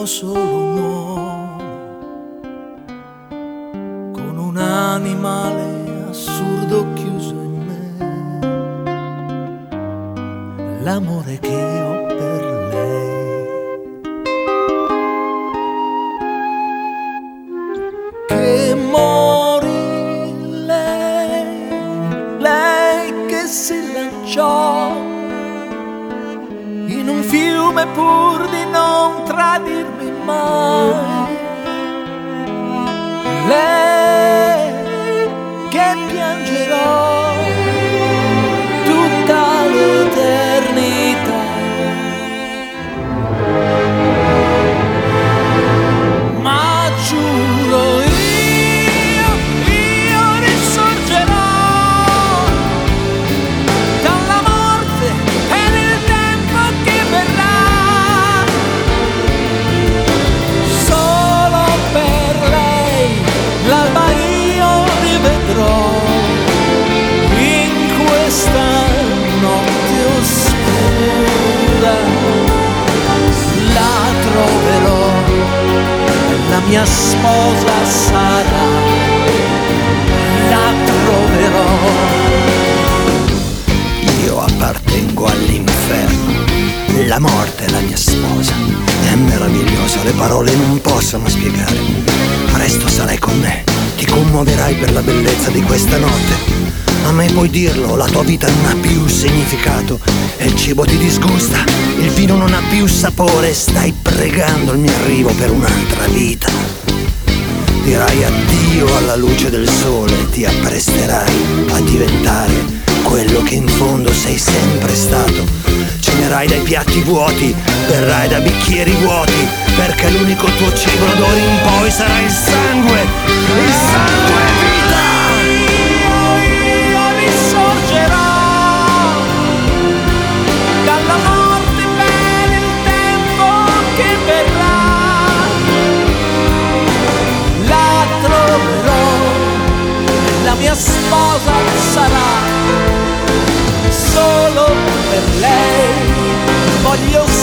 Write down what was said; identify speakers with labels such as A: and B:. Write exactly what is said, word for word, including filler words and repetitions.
A: sono solo un uomo con un animale assurdo chiuso in me, l'amore che ho per lei, che morì lei, lei che si lanciò in un fiume pur di non tradirmi mai, lei che piangerò tutta l'eternità. Ma giuro io, io risorgerò dalla morte e nel tempo che verrà. Solo per lei l'alba io rivedrò, in questa notte oscura la troverò, la mia sposa sarà, la troverò.
B: Io appartengo all'inferno, la morte è la mia sposa. È meraviglioso, le parole non possono spiegare. Presto sarai con me, ti commuoverai per la bellezza di questa notte. A me puoi dirlo, la tua vita non ha più significato e il cibo ti disgusta, il vino non ha più sapore, stai pregando il mio arrivo per un'altra vita. Dirai addio alla luce del sole e ti appresterai a diventare quello che in fondo sei sempre stato. Cenerai dai piatti vuoti, berrai da bicchieri vuoti, perché l'unico tuo cibo d'ora in poi sarà il sangue, il sangue è vita.
A: Io risorgerò dalla morte per il tempo che verrà, la troverò, la mia sposa sarà. Solo per lei voglio